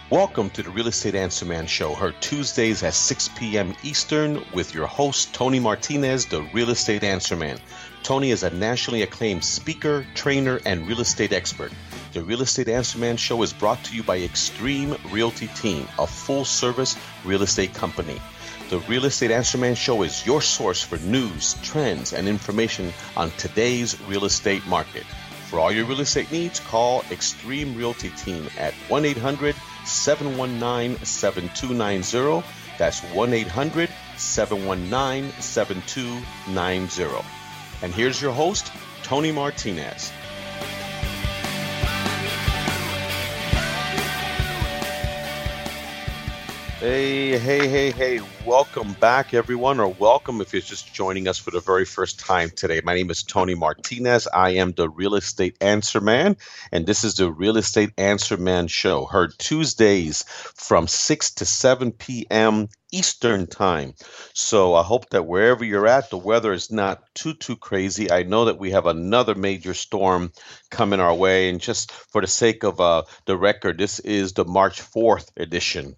Welcome to the Real Estate Answer Man Show, heard Tuesdays at 6 p.m. Eastern with your host, Tony Martinez, the Real Estate Answer Man. Tony is a nationally acclaimed speaker, trainer, and real estate expert. The Real Estate Answer Man Show is brought to you by Extreme Realty Team, a full-service real estate company. The Real Estate Answer Man Show is your source for news, trends, and information on today's real estate market. For all your real estate needs, call Extreme Realty Team at 1-800-719-7290. That's 1-800-719-7290. And here's your host, Tony Martinez. Hey. Welcome back, everyone, or welcome if you're just joining us for the very first time today. My name is Tony Martinez. I am the Real Estate Answer Man, and this is the Real Estate Answer Man Show, heard Tuesdays from 6 to 7 p.m. Eastern Time. So I hope that wherever you're at, the weather is not too crazy. I know that we have another major storm coming our way, and just for the sake of the record, this is the March 4th edition,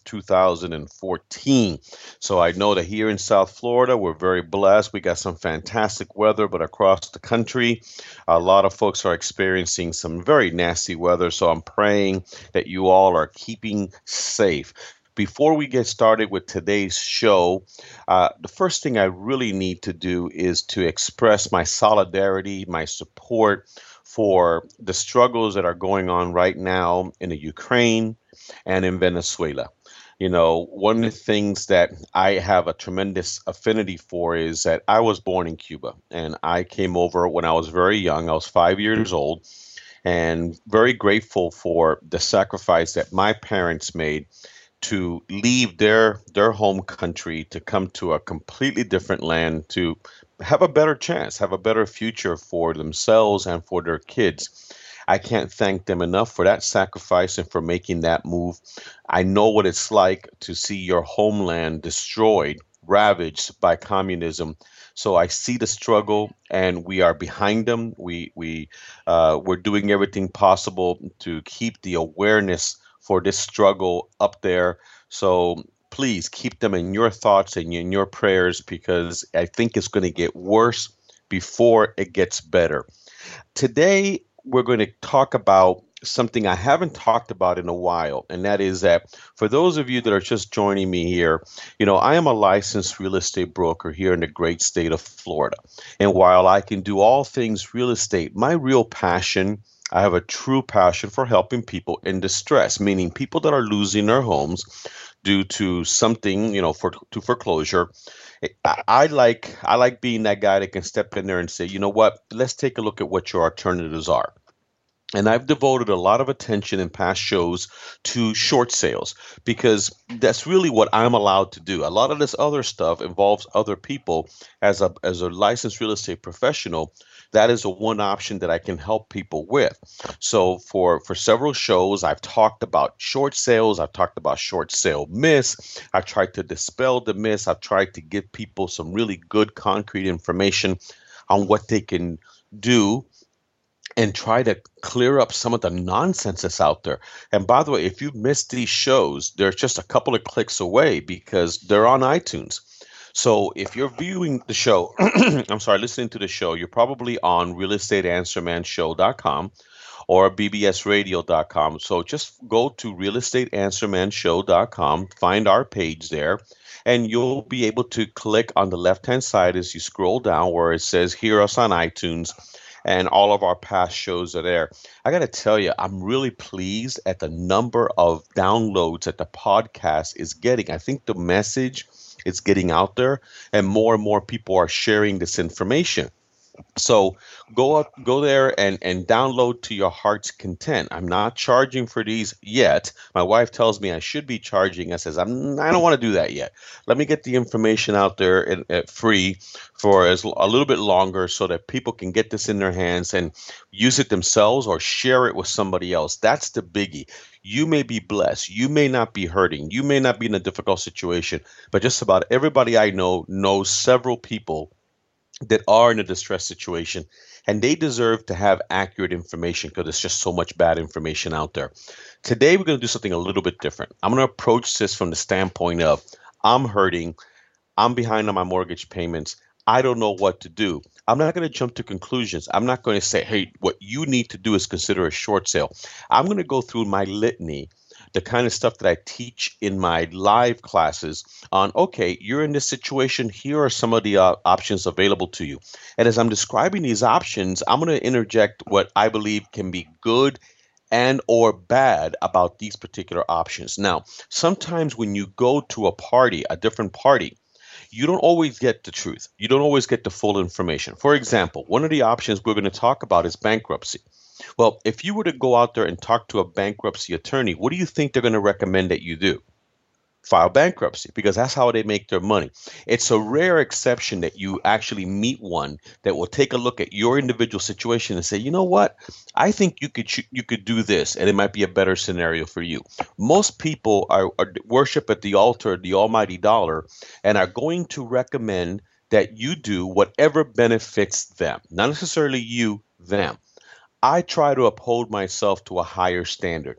2014. So I know that here in South Florida, we're very blessed. We got some fantastic weather, but across the country, a lot of folks are experiencing some very nasty weather. So I'm praying that you all are keeping safe. Before we get started with today's show, the first thing I really need to do is to express my solidarity, my support for the struggles that are going on right now in the Ukraine and in Venezuela. You know, one of the things that I have a tremendous affinity for is that I was born in Cuba, and I came over when I was very young. I was 5 years old, and very grateful for the sacrifice that my parents made to leave their home country to come to a completely different land to have a better chance, have a better future for themselves and for their kids. I can't thank them enough for that sacrifice and for making that move. I know what it's like to see your homeland destroyed, ravaged by communism. So I see the struggle, and we are behind them. We're doing everything possible to keep the awareness for this struggle up there. So please keep them in your thoughts and in your prayers, because I think it's going to get worse before it gets better. Today, we're going to talk about something I haven't talked about in a while, and that is that for those of you that are just joining me here, you know, I am a licensed real estate broker here in the great state of Florida. And while I can do all things real estate, my real passion, I have a true passion for helping people in distress, meaning people that are losing their homes due to something, you know, to foreclosure. I like being that guy that can step in there and say, you know what, let's take a look at what your alternatives are. And I've devoted a lot of attention in past shows to short sales, because that's really what I'm allowed to do. A lot of this other stuff involves other people. As a licensed real estate professional, that is the one option that I can help people with. So for several shows, I've talked about short sales. I've talked about short sale myths. I've tried to dispel the myths. I've tried to give people some really good concrete information on what they can do and try to clear up some of the nonsense that's out there. And by the way, if you've missed these shows, they're just a couple of clicks away because they're on iTunes. So if you're viewing the show, listening to the show, you're probably on realestateanswermanshow.com or bbsradio.com. So just go to realestateanswermanshow.com, find our page there, and you'll be able to click on the left-hand side as you scroll down where it says Hear Us on iTunes, and all of our past shows are there. I got to tell you, I'm really pleased at the number of downloads that the podcast is getting. I think the message is getting out there, and more people are sharing this information. So go there and download to your heart's content. I'm not charging for these yet. My wife tells me I should be charging. I says, I don't want to do that yet. Let me get the information out there free for a little bit longer so that people can get this in their hands and use it themselves or share it with somebody else. That's the biggie. You may be blessed. You may not be hurting. You may not be in a difficult situation, but just about everybody I know knows several people that are in a distressed situation, and they deserve to have accurate information because there's just so much bad information out there. Today, we're going to do something a little bit different. I'm going to approach this from the standpoint of I'm hurting, I'm behind on my mortgage payments. I don't know what to do. I'm not going to jump to conclusions. I'm not going to say, hey, what you need to do is consider a short sale. I'm going to go through my litany, the kind of stuff that I teach in my live classes on, okay, you're in this situation. Here are some of the options available to you. And as I'm describing these options, I'm going to interject what I believe can be good and or bad about these particular options. Now, sometimes when you go to a party, a different party, you don't always get the truth. You don't always get the full information. For example, one of the options we're going to talk about is bankruptcy. Well, if you were to go out there and talk to a bankruptcy attorney, what do you think they're going to recommend that you do? File bankruptcy, because that's how they make their money. It's a rare exception that you actually meet one that will take a look at your individual situation and say, you know what, I think you could do this, and it might be a better scenario for you. Most people are worship at the altar of the almighty dollar and are going to recommend that you do whatever benefits them, not necessarily you, them. I try to uphold myself to a higher standard.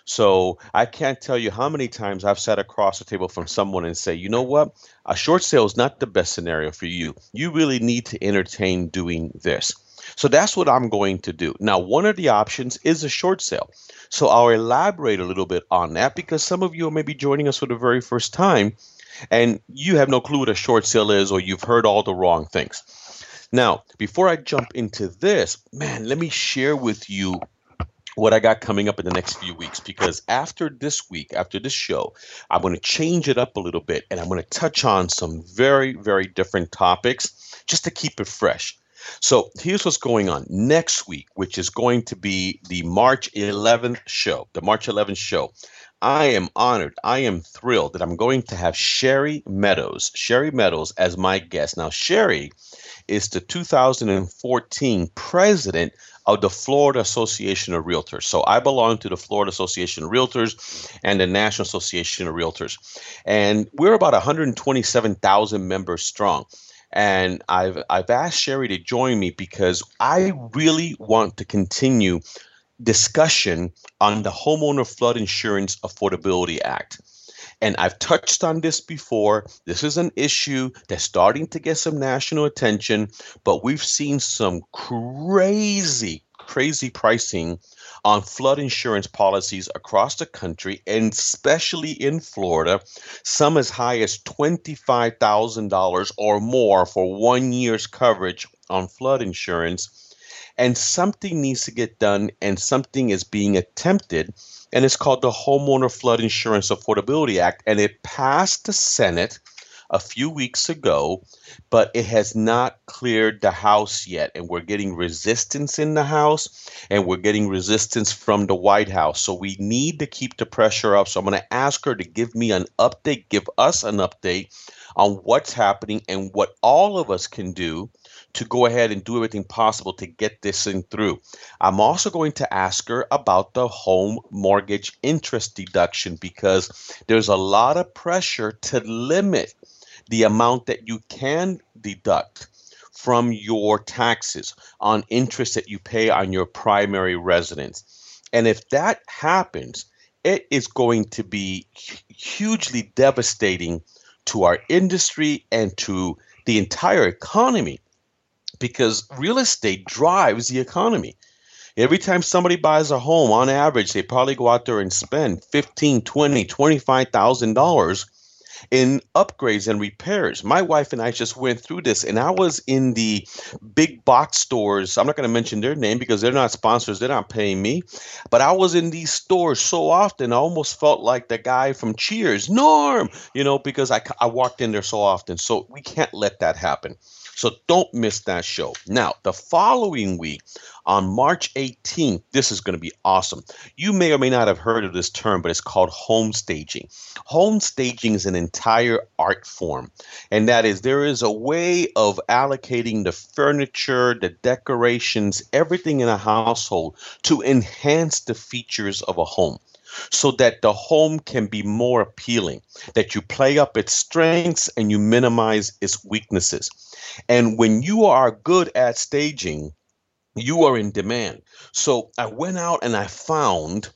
So I can't tell you how many times I've sat across the table from someone and say, you know what? A short sale is not the best scenario for you. You really need to entertain doing this. So that's what I'm going to do. Now, one of the options is a short sale. So I'll elaborate a little bit on that because some of you may be joining us for the very first time and you have no clue what a short sale is, or you've heard all the wrong things. Now, before I jump into this, man, let me share with you what I got coming up in the next few weeks, because after this week, after this show, I'm going to change it up a little bit and I'm going to touch on some very, very different topics just to keep it fresh. So here's what's going on next week, which is going to be the March 11th show, I am honored. I am thrilled that I'm going to have Sherry Meadows as my guest. Now, Sherry is the 2014 president of the Florida Association of Realtors. So I belong to the Florida Association of Realtors and the National Association of Realtors. And we're about 127,000 members strong. And I've asked Sherry to join me because I really want to continue discussion on the Homeowner Flood Insurance Affordability Act. And I've touched on this before. This is an issue that's starting to get some national attention, but we've seen some crazy pricing on flood insurance policies across the country, and especially in Florida, some as high as $25,000 or more for 1 year's coverage on flood insurance. And something needs to get done, and something is being attempted, and it's called the Homeowner Flood Insurance Affordability Act, and it passed the Senate a few weeks ago, but it has not cleared the House yet, and we're getting resistance in the House, and we're getting resistance from the White House, so we need to keep the pressure up. So I'm going to ask her to give us an update on what's happening and what all of us can do to go ahead and do everything possible to get this thing through. I'm also going to ask her about the home mortgage interest deduction, because there's a lot of pressure to limit the amount that you can deduct from your taxes on interest that you pay on your primary residence. And if that happens, it is going to be hugely devastating to our industry and to the entire economy, because real estate drives the economy. Every time somebody buys a home, on average, they probably go out there and spend $15,000, $20,000, $25,000 in upgrades and repairs. My wife and I just went through this, and I was in the big box stores. I'm not going to mention their name because they're not sponsors. They're not paying me. But I was in these stores so often, I almost felt like the guy from Cheers, Norm, because I walked in there so often. So we can't let that happen. So don't miss that show. Now, the following week, on March 18th, this is going to be awesome. You may or may not have heard of this term, but it's called home staging. Home staging is an entire art form, and that is, there is a way of allocating the furniture, the decorations, everything in a household to enhance the features of a home, so that the home can be more appealing, that you play up its strengths and you minimize its weaknesses. And when you are good at staging, you are in demand. So I went out and I found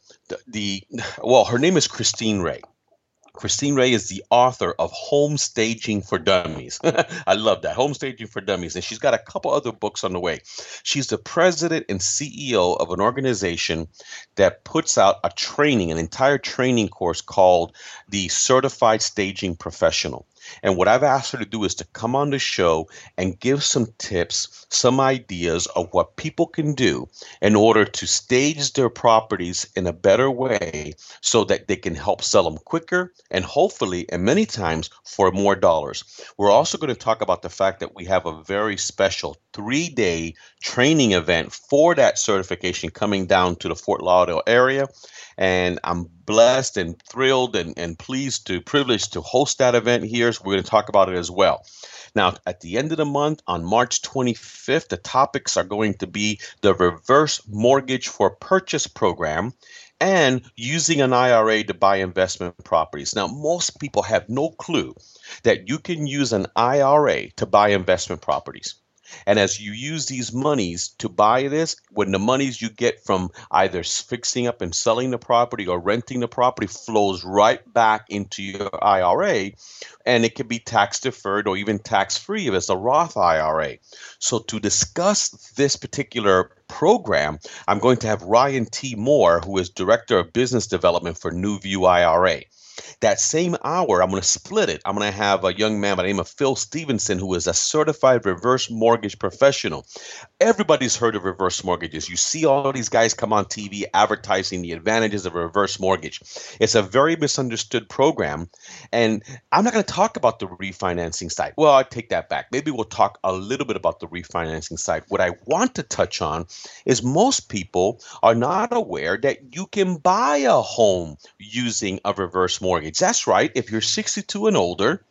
well, her name is Christine Ray. Christine Ray is the author of Home Staging for Dummies. I love that. Home Staging for Dummies. And she's got a couple other books on the way. She's the president and CEO of an organization that puts out a training, an entire training course called the Certified Staging Professional. And what I've asked her to do is to come on the show and give some tips, some ideas of what people can do in order to stage their properties in a better way so that they can help sell them quicker and hopefully, and many times, for more dollars. We're also going to talk about the fact that we have a very special 3-day training event for that certification coming down to the Fort Lauderdale area. And I'm blessed and thrilled and pleased to privileged to host that event here. So we're going to talk about it as well. Now, at the end of the month, on March 25th, the topics are going to be the reverse mortgage for purchase program and using an IRA to buy investment properties. Now, most people have no clue that you can use an IRA to buy investment properties. And as you use these monies to buy this, when the monies you get from either fixing up and selling the property or renting the property flows right back into your IRA, and it can be tax deferred or even tax free if it's a Roth IRA. So to discuss this particular program, I'm going to have Ryan T. Moore, who is Director of Business Development for New View IRA. That same hour, I'm going to split it. I'm going to have a young man by the name of Phil Stevenson, who is a certified reverse mortgage professional. Everybody's heard of reverse mortgages. You see all these guys come on TV advertising the advantages of a reverse mortgage. It's a very misunderstood program. And I'm not going to talk about the refinancing side. Well, I take that back. Maybe we'll talk a little bit about the refinancing side. What I want to touch on is most people are not aware that you can buy a home using a reverse mortgage. That's right. If you're 62 and older,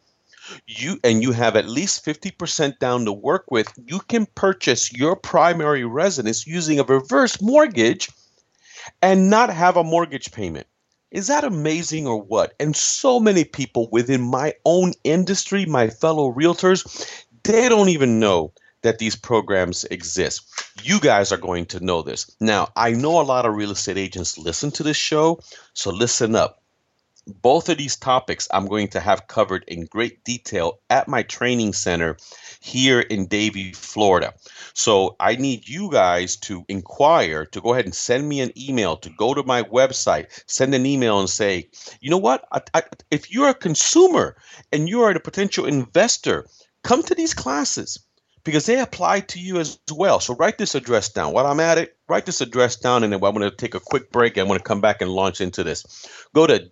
you have at least 50% down to work with, you can purchase your primary residence using a reverse mortgage and not have a mortgage payment. Is that amazing or what? And so many people within my own industry, my fellow realtors, they don't even know that these programs exist. You guys are going to know this. Now, I know a lot of real estate agents listen to this show, so listen up. Both of these topics I'm going to have covered in great detail at my training center here in Davie, Florida. So I need you guys to inquire, to go ahead and send me an email, to go to my website, send an email and say, you know what, if you're a consumer and you are a potential investor, come to these classes, because they apply to you as well. So write this address down. While I'm at it, write this address down, and then I'm going to take a quick break. I'm going to come back and launch into this. Go to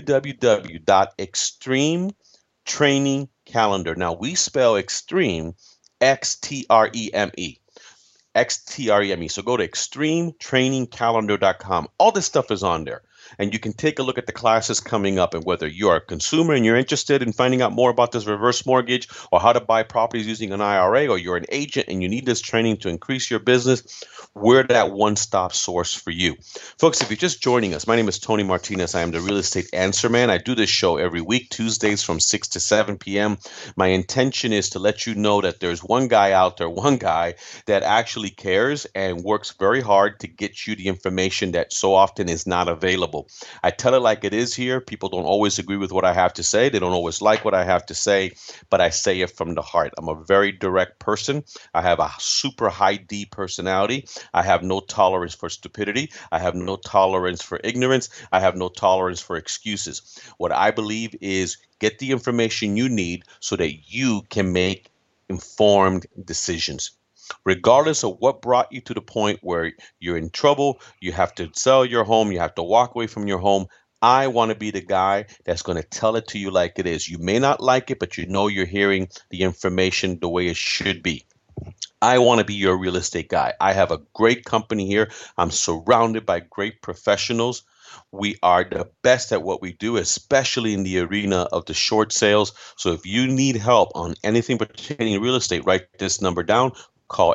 www.extremetrainingcalendar. Now, we spell extreme, Xtreme. Xtreme. So go to extremetrainingcalendar.com. All this stuff is on there. And you can take a look at the classes coming up, and whether you're a consumer and you're interested in finding out more about this reverse mortgage or how to buy properties using an IRA, or you're an agent and you need this training to increase your business, we're that one-stop source for you. Folks, if you're just joining us, my name is Tony Martinez. I am the Real Estate Answer Man. I do this show every week, Tuesdays from 6 to 7 p.m. My intention is to let you know that there's one guy out there, one guy that actually cares and works very hard to get you the information that so often is not available. I tell it like it is here. People don't always agree with what I have to say. They don't always like what I have to say, but I say it from the heart. I'm a very direct person. I have a super high D personality. I have no tolerance for stupidity. I have no tolerance for ignorance. I have no tolerance for excuses. What I believe is get the information you need so that you can make informed decisions. Regardless of what brought you to the point where you're in trouble, you have to sell your home, you have to walk away from your home, I want to be the guy that's going to tell it to you like it is. You may not like it, but you know you're hearing the information the way it should be. I want to be your real estate guy. I have a great company here. I'm surrounded by great professionals. We are the best at what we do, especially in the arena of the short sales. So if you need help on anything pertaining to real estate, write this number down. Call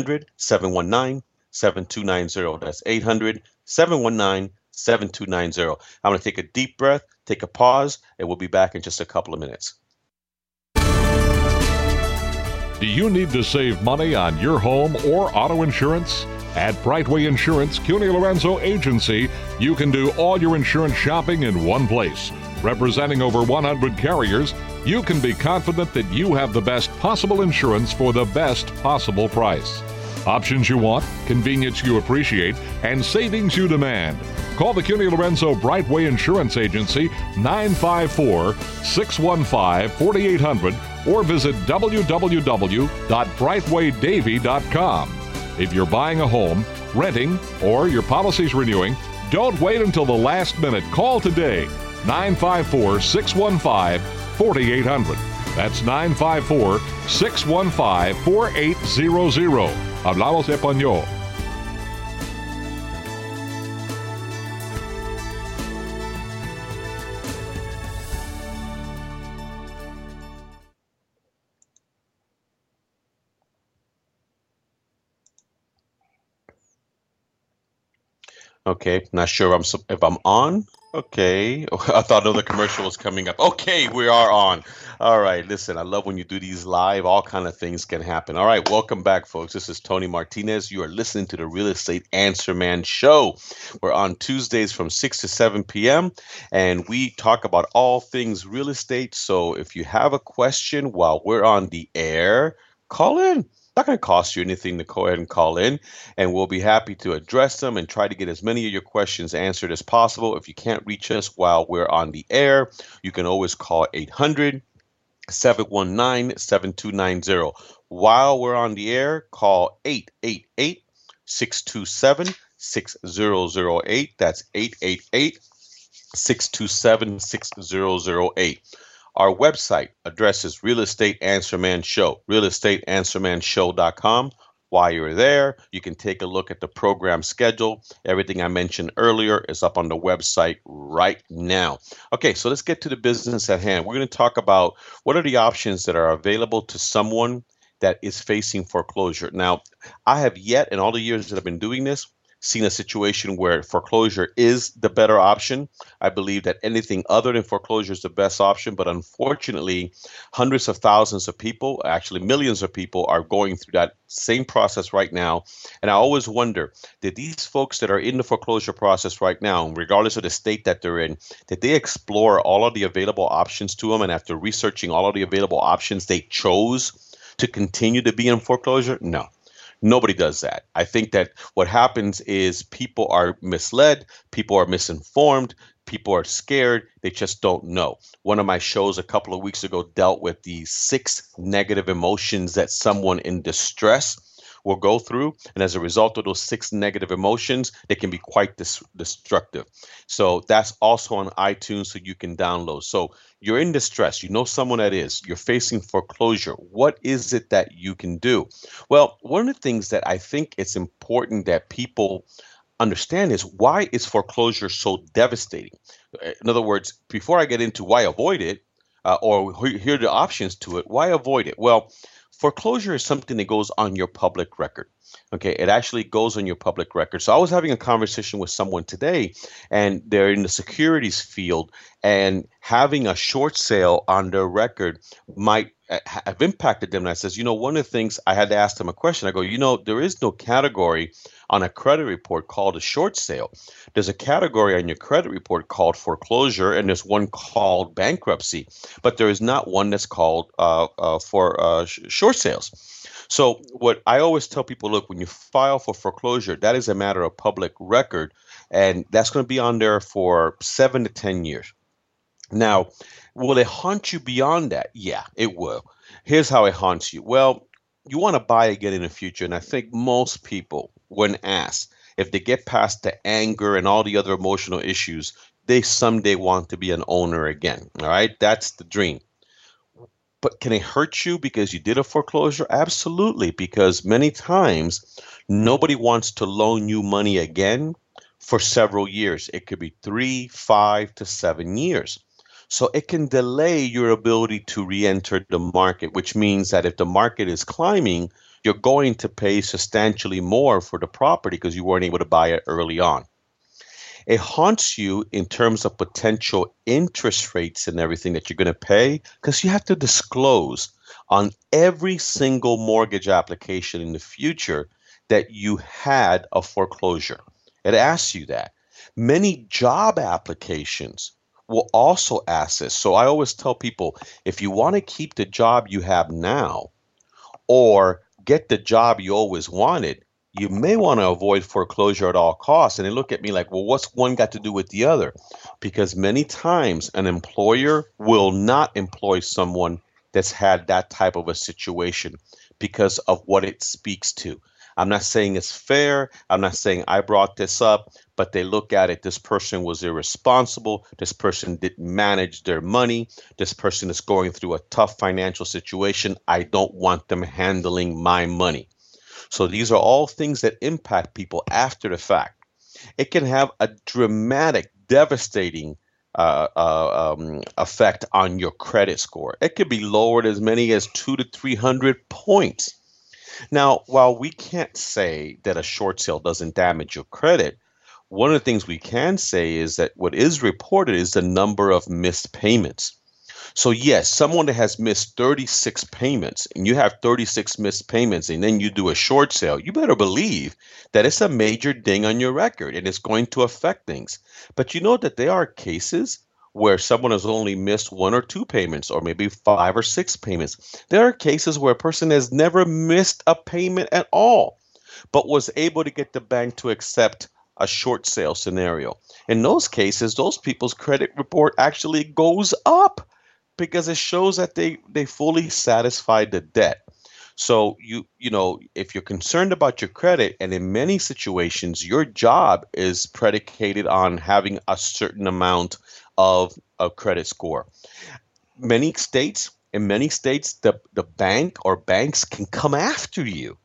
800-719-7290. That's 800-719-7290. I'm going to take a deep breath, take a pause, and we'll be back in just a couple of minutes. Do you need to save money on your home or auto insurance? At Brightway Insurance, CUNY Lorenzo Agency, you can do all your insurance shopping in one place. Representing over 100 carriers, you can be confident that you have the best possible insurance for the best possible price. Options you want, convenience you appreciate, and savings you demand. Call the CUNY Lorenzo Brightway Insurance Agency 954-615-4800 or visit www.brightwaydavy.com. If you're buying a home, renting, or your policy's renewing, don't wait until the last minute. Call today, 954-615-4800. That's 954-615-4800. Hablamos español. Okay, not sure if I'm on. Okay, I thought another commercial was coming up. Okay, we are on. All right, listen, I love when you do these live. All kind of things can happen. All right, welcome back, folks. This is Tony Martinez. You are listening to the Real Estate Answer Man Show. We're on Tuesdays from 6 to 7 p.m., and we talk about all things real estate. So if you have a question while we're on the air, call in. Not going to cost you anything to go ahead and call in, and we'll be happy to address them and try to get as many of your questions answered as possible. If you can't reach us while we're on the air, you can always call 800-719-7290. While we're on the air, call 888-627-6008. That's 888-627-6008. Our website address is Real Estate Answer Man Show, realestateanswermanshow.com. While you're there, you can take a look at the program schedule. Everything I mentioned earlier is up on the website right now. Okay, so let's get to the business at hand. We're going to talk about what are the options that are available to someone that is facing foreclosure. Now, I have yet, in all the years that I've been doing this, seen a situation where foreclosure is the better option. I believe that anything other than foreclosure is the best option, but unfortunately, hundreds of thousands of people, actually millions of people, are going through that same process right now. And I always wonder, did these folks that are in the foreclosure process right now, regardless of the state that they're in, did they explore all of the available options to them? And after researching all of the available options, they chose to continue to be in foreclosure? No. Nobody does that. I think that what happens is people are misled, people are misinformed, people are scared, they just don't know. One of my shows a couple of weeks ago dealt with the 6 negative emotions that someone in distress will go through. And as a result of those 6 negative emotions, they can be quite destructive. So that's also on iTunes, so you can download. So you're in distress. You know someone that is. You're facing foreclosure. What is it that you can do? Well, one of the things that I think it's important that people understand is, why is foreclosure so devastating? In other words, before I get into why avoid it, or here are the options to it, why avoid it? Well, foreclosure is something that goes on your public record. Okay, it actually goes on your public record. So I was having a conversation with someone today, and they're in the securities field, and having a short sale on their record might have impacted them. And I says, one of the things, I had to ask them a question. I go, there is no category on a credit report called a short sale. There's a category on your credit report called foreclosure, and there's one called bankruptcy, but there is not one that's called short sales. So what I always tell people, look, when you file for foreclosure, that is a matter of public record, and that's going to be on there for 7 to 10 years. Now, will it haunt you beyond that? Yeah, it will. Here's how it haunts you. Well, you want to buy again in the future, and I think most people, when asked, if they get past the anger and all the other emotional issues, they someday want to be an owner again. All right, that's the dream. But can it hurt you because you did a foreclosure? Absolutely, because many times nobody wants to loan you money again for several years. It could be 3, 5 to 7 years. So it can delay your ability to re-enter the market, which means that if the market is climbing, you're going to pay substantially more for the property because you weren't able to buy it early on. It haunts you in terms of potential interest rates and everything that you're going to pay because you have to disclose on every single mortgage application in the future that you had a foreclosure. It asks you that. Many job applications will also ask this. So I always tell people if you want to keep the job you have now or get the job you always wanted, you may want to avoid foreclosure at all costs. And they look at me like, well, what's one got to do with the other? Because many times an employer will not employ someone that's had that type of a situation because of what it speaks to. I'm not saying it's fair. I'm not saying I brought this up, but they look at it. This person was irresponsible. This person didn't manage their money. This person is going through a tough financial situation. I don't want them handling my money. So these are all things that impact people after the fact. It can have a dramatic, devastating effect on your credit score. It could be lowered as many as 200 to 300 points. Now, while we can't say that a short sale doesn't damage your credit, one of the things we can say is that what is reported is the number of missed payments. So yes, someone that has missed 36 payments and you have 36 missed payments and then you do a short sale, you better believe that it's a major ding on your record and it's going to affect things. But you know that there are cases where someone has only missed 1 or 2 payments or maybe 5 or 6 payments. There are cases where a person has never missed a payment at all, but was able to get the bank to accept a short sale scenario. In those cases, those people's credit report actually goes up because it shows that they fully satisfied the debt. So you know, if you're concerned about your credit, and in many situations, your job is predicated on having a certain amount of a credit score. In many states, the bank or banks can come after you,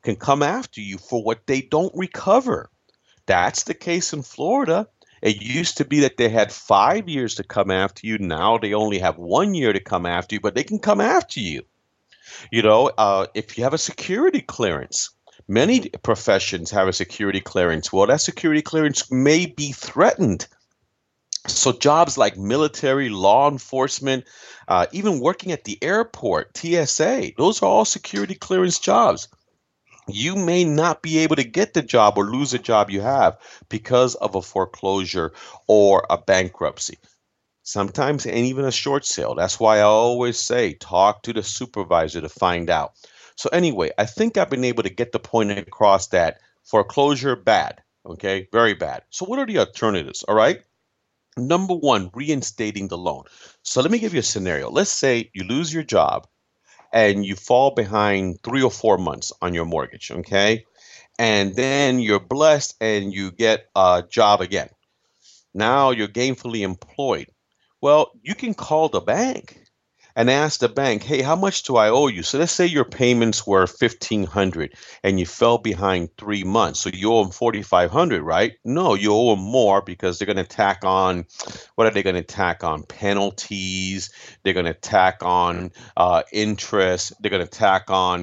for what they don't recover. That's the case in Florida. It used to be that they had 5 years to come after you. Now they only have 1 year to come after you, but they can come after you. You know, if you have a security clearance, many professions have a security clearance. Well, that security clearance may be threatened. So jobs like military, law enforcement, even working at the airport, TSA, those are all security clearance jobs. You may not be able to get the job or lose a job you have because of a foreclosure or a bankruptcy. Sometimes, and even a short sale. That's why I always say talk to the supervisor to find out. So, anyway, I think I've been able to get the point across that foreclosure, bad. Okay, very bad. So, what are the alternatives? All right. Number one, reinstating the loan. So, let me give you a scenario. Let's say you lose your job and you fall behind 3 or 4 months on your mortgage. Okay. And then you're blessed and you get a job again. Now you're gainfully employed. Well, you can call the bank and ask the bank, hey, how much do I owe you? So let's say your payments were 1,500 and you fell behind 3 months. So you owe them 4,500, right? No, you owe them more because they're going to tack on, what are they going to tack on? Penalties. They're going to tack on interest. They're going to tack on,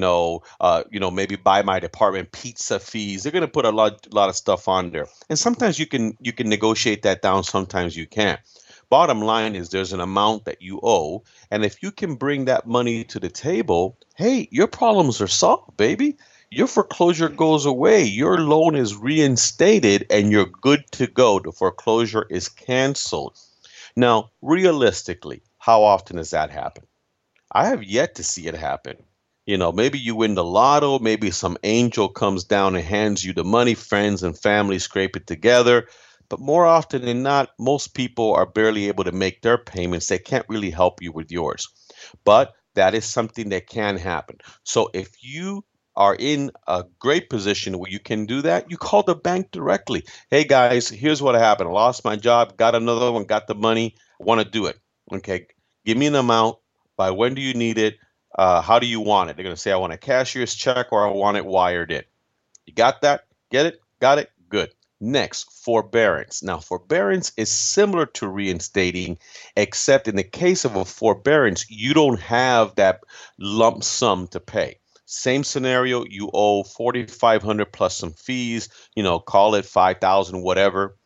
maybe buy my department pizza fees. They're going to put a lot of stuff on there. And sometimes you can negotiate that down. Sometimes you can't. Bottom line is there's an amount that you owe, and if you can bring that money to the table, hey, your problems are solved, baby. Your foreclosure goes away, your loan is reinstated, and you're good to go. The foreclosure is canceled. Now, realistically, how often does that happen? I have yet to see it happen. You know, maybe you win the lotto, maybe some angel comes down and hands you the money, friends and family scrape it together. But more often than not, most people are barely able to make their payments. They can't really help you with yours. But that is something that can happen. So if you are in a great position where you can do that, you call the bank directly. Hey, guys, here's what happened. I lost my job, got another one, got the money, want to do it. Okay, give me an amount. By when do you need it? How do you want it? They're going to say, I want a cashier's check or I want it wired in. You got that? Get it? Got it? Good. Next, forbearance. Now, forbearance is similar to reinstating, except in the case of a forbearance, you don't have that lump sum to pay. Same scenario, you owe 4,500 plus some fees, call it 5,000, whatever.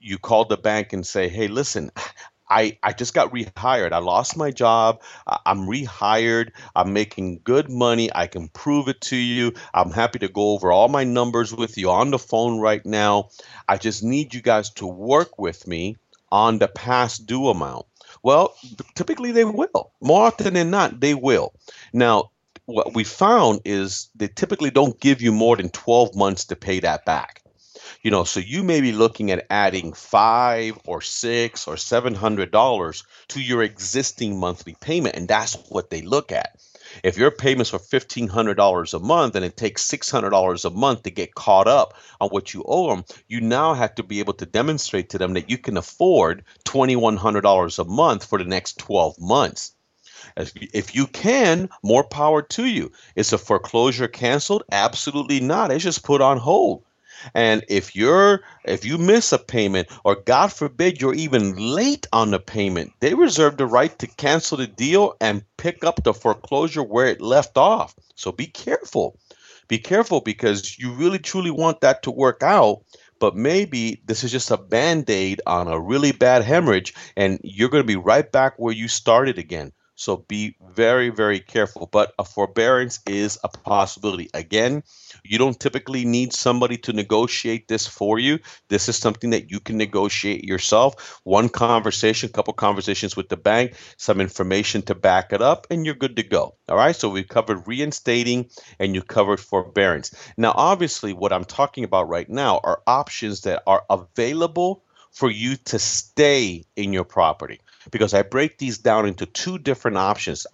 you call the bank and say, hey, listen, I just got rehired. I lost my job. I'm rehired. I'm making good money. I can prove it to you. I'm happy to go over all my numbers with you on the phone right now. I just need you guys to work with me on the past due amount. Well, typically they will. More often than not, they will. Now, what we found is they typically don't give you more than 12 months to pay that back. So you may be looking at adding $500 or $600 or $700 to your existing monthly payment, and that's what they look at. If your payments are $1,500 a month and it takes $600 a month to get caught up on what you owe them, you now have to be able to demonstrate to them that you can afford $2,100 a month for the next 12 months. If you can, more power to you. Is a foreclosure canceled? Absolutely not. It's just put on hold. And if you miss a payment, or God forbid you're even late on the payment, they reserve the right to cancel the deal and pick up the foreclosure where it left off. So be careful. Be careful, because you really truly want that to work out. But maybe this is just a Band-Aid on a really bad hemorrhage, and you're going to be right back where you started again. So be very, very careful. But a forbearance is a possibility. Again, you don't typically need somebody to negotiate this for you. This is something that you can negotiate yourself. One conversation, couple conversations with the bank, some information to back it up, and you're good to go. All right. So we've covered reinstating and you covered forbearance. Now, obviously, what I'm talking about right now are options that are available for you to stay in your property, because I break these down into two different options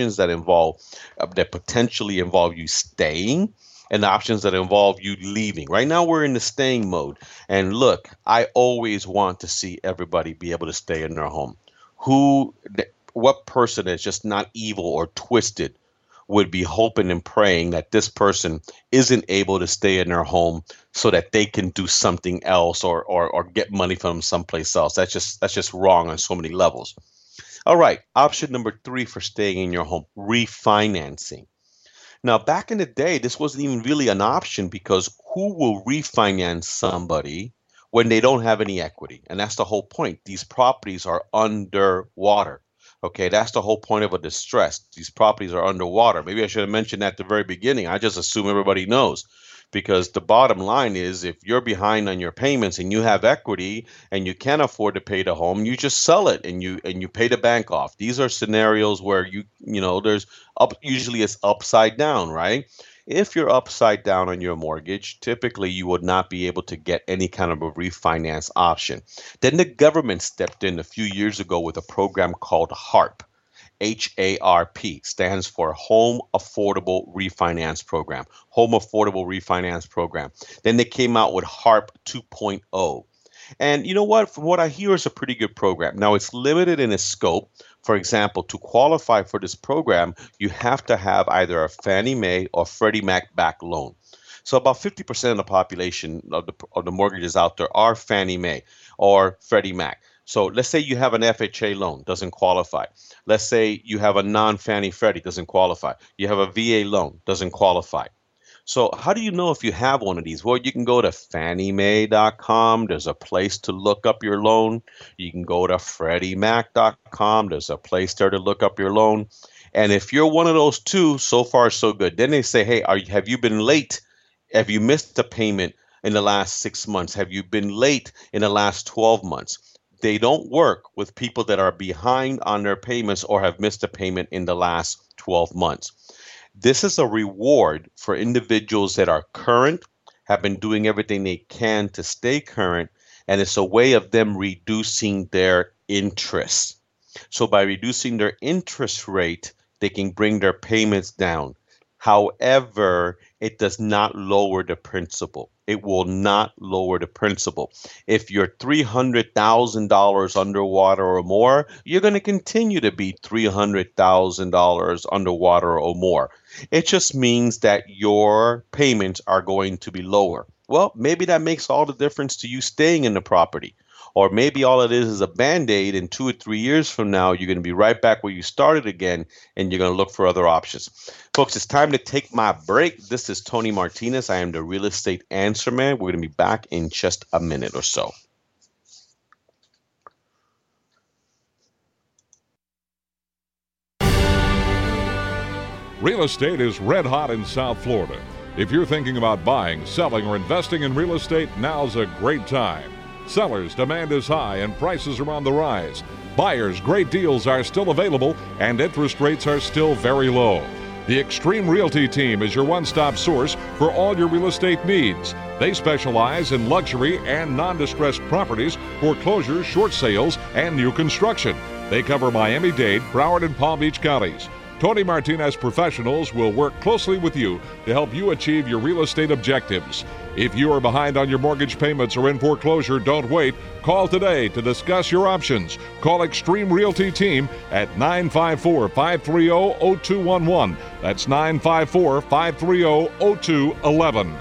that potentially involve you staying, and options that involve you leaving. Right now, we're in the staying mode. And look, I always want to see everybody be able to stay in their home. What person is just not evil or twisted would be hoping and praying that this person isn't able to stay in their home so that they can do something else or get money from someplace else? That's just wrong on so many levels. All right, option number 3 for staying in your home: refinancing. Now, back in the day, this wasn't even really an option, because who will refinance somebody when they don't have any equity? And that's the whole point. These properties are underwater. Okay, that's the whole point of a distress. These properties are underwater. Maybe I should have mentioned that at the very beginning. I just assume everybody knows, because the bottom line is, if you're behind on your payments and you have equity and you can't afford to pay the home, you just sell it and you pay the bank off. These are scenarios where usually it's upside down, right? If you're upside down on your mortgage, typically you would not be able to get any kind of a refinance option. Then the government stepped in a few years ago with a program called HARP. HARP stands for Home Affordable Refinance Program. Home Affordable Refinance Program. Then they came out with HARP 2.0. And you know what? From what I hear, it's a pretty good program. Now, it's limited in its scope. For example, to qualify for this program, you have to have either a Fannie Mae or Freddie Mac backed loan. So about 50% of the population of the mortgages out there are Fannie Mae or Freddie Mac. So let's say you have an FHA loan, doesn't qualify. Let's say you have a non-Fannie Freddie, doesn't qualify. You have a VA loan, doesn't qualify. So how do you know if you have one of these? Well, you can go to FannieMae.com. There's a place to look up your loan. You can go to FreddieMac.com. There's a place there to look up your loan. And if you're one of those two, so far so good. Then they say, hey, have you been late? Have you missed a payment in the last 6 months? Have you been late in the last 12 months? They don't work with people that are behind on their payments or have missed a payment in the last 12 months. This is a reward for individuals that are current, have been doing everything they can to stay current, and it's a way of them reducing their interest. So by reducing their interest rate, they can bring their payments down. However, it does not lower the principal. It will not lower the principal. If you're $300,000 underwater or more, you're going to continue to be $300,000 underwater or more. It just means that your payments are going to be lower. Well, maybe that makes all the difference to you staying in the property. Or maybe all it is a Band-Aid, and 2 or 3 years from now, you're going to be right back where you started again, and you're going to look for other options. Folks, it's time to take my break. This is Tony Martinez. I am the Real Estate Answer Man. We're going to be back in just a minute or so. Real estate is red hot in South Florida. If you're thinking about buying, selling, or investing in real estate, now's a great time. Sellers' demand is high and prices are on the rise. Buyers' great deals are still available and interest rates are still very low. The Extreme Realty team is your one-stop source for all your real estate needs. They specialize in luxury and non-distressed properties, foreclosures, short sales, and new construction. They cover Miami-Dade, Broward, and Palm Beach counties. Tony Martinez professionals will work closely with you to help you achieve your real estate objectives. If you are behind on your mortgage payments or in foreclosure, don't wait. Call today to discuss your options. Call Extreme Realty Team at 954-530-0211. That's 954-530-0211.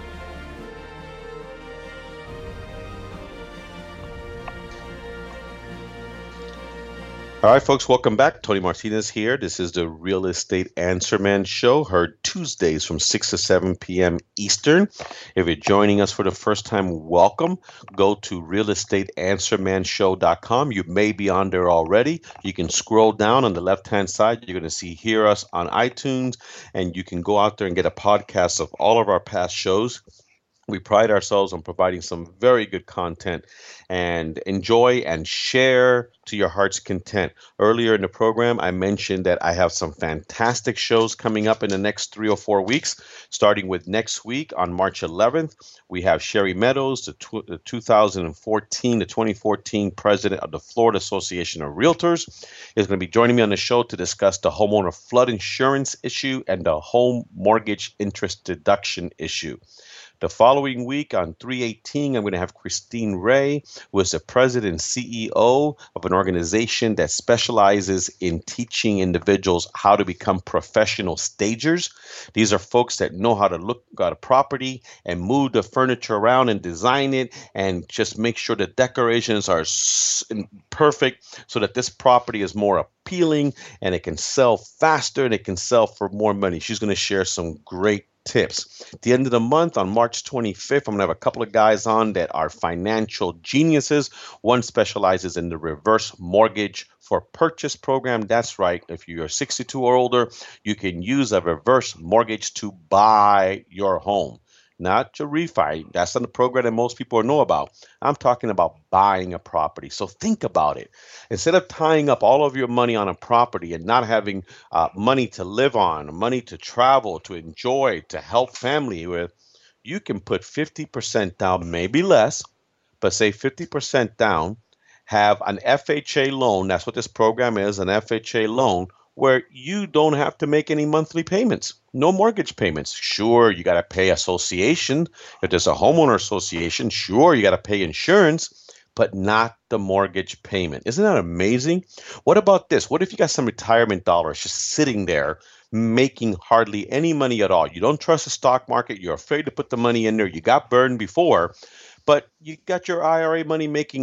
All right, folks, welcome back. Tony Martinez here. This is the Real Estate Answer Man Show, heard Tuesdays from 6 to 7 p.m. Eastern. If you're joining us for the first time, welcome. Go to realestateanswermanshow.com. You may be on there already. You can scroll down on the left-hand side. You're going to see Hear Us on iTunes, and you can go out there and get a podcast of all of our past shows. We pride ourselves on providing some very good content, and enjoy and share to your heart's content. Earlier in the program, I mentioned that I have some fantastic shows coming up in the next 3 or 4 weeks, starting with next week on March 11th. We have Sherry Meadows, the 2014 president of the Florida Association of Realtors, is going to be joining me on the show to discuss the homeowner flood insurance issue and the home mortgage interest deduction issue. The following week on 3/18, I'm going to have Christine Ray, who is the president and CEO of an organization that specializes in teaching individuals how to become professional stagers. These are folks that know how to look at a property and move the furniture around and design it and just make sure the decorations are perfect so that this property is more appealing and it can sell faster and it can sell for more money. She's going to share some great tips. At the end of the month, on March 25th, I'm going to have a couple of guys on that are financial geniuses. One specializes in the reverse mortgage for purchase program. That's right. If you're 62 or older, you can use a reverse mortgage to buy your home. Not to refi. That's not the program that most people know about. I'm talking about buying a property. So think about it. Instead of tying up all of your money on a property and not having money to live on, money to travel, to enjoy, to help family with, you can put 50% down, maybe less, but say 50% down, have an FHA loan. That's what this program is, an FHA loan, where you don't have to make any monthly payments, no mortgage payments. Sure, you got to pay association. If there's a homeowner association, sure, you got to pay insurance, but not the mortgage payment. Isn't that amazing? What about this? What if you got some retirement dollars just sitting there making hardly any money at all? You don't trust the stock market. You're afraid to put the money in there. You got burned before, but you got your IRA money making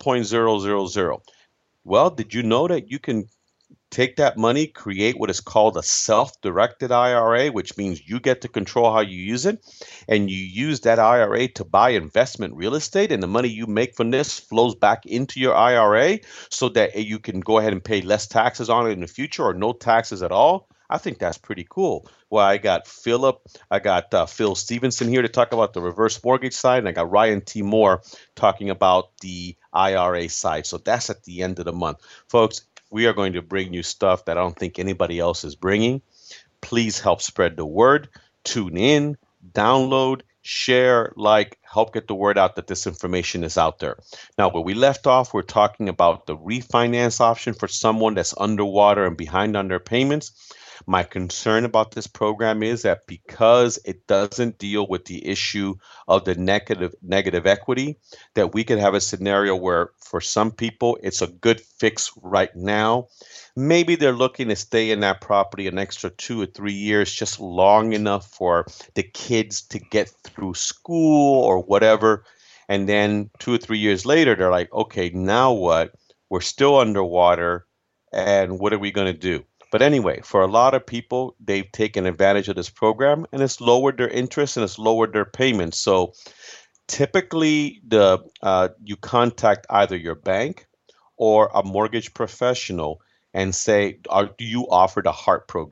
0.000. Well, did you know that you can take that money, create what is called a self-directed IRA, which means you get to control how you use it, and you use that IRA to buy investment real estate, and the money you make from this flows back into your IRA so that you can go ahead and pay less taxes on it in the future or no taxes at all? I think that's pretty cool. Well, I got Phil Stevenson here to talk about the reverse mortgage side, and I got Ryan T. Moore talking about the IRA side. So that's at the end of the month. Folks, we are going to bring you stuff that I don't think anybody else is bringing. Please help spread the word. Tune in, download, share, help get the word out that this information is out there. Now, where we left off, we're talking about the refinance option for someone that's underwater and behind on their payments. My concern about this program is that because it doesn't deal with the issue of the negative equity, that we could have a scenario where for some people it's a good fix right now. Maybe they're looking to stay in that property an extra 2 or 3 years, just long enough for the kids to get through school or whatever. And then 2 or 3 years later, they're like, okay, now what? We're still underwater. And what are we going to do? But anyway, for a lot of people, they've taken advantage of this program and it's lowered their interest and it's lowered their payments. So typically, you contact either your bank or a mortgage professional and say, do you offer the HEART program?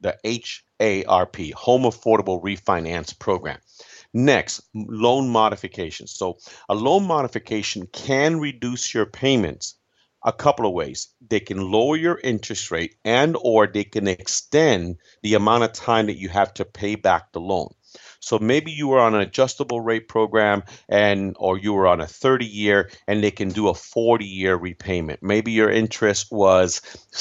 the HARP, Home Affordable Refinance Program. Next, loan modifications. So a loan modification can reduce your payments a couple of ways. They can lower your interest rate and or they can extend the amount of time that you have to pay back the loan. So maybe you were on an adjustable rate program and or you were on a 30-year and they can do a 40-year repayment. Maybe your interest was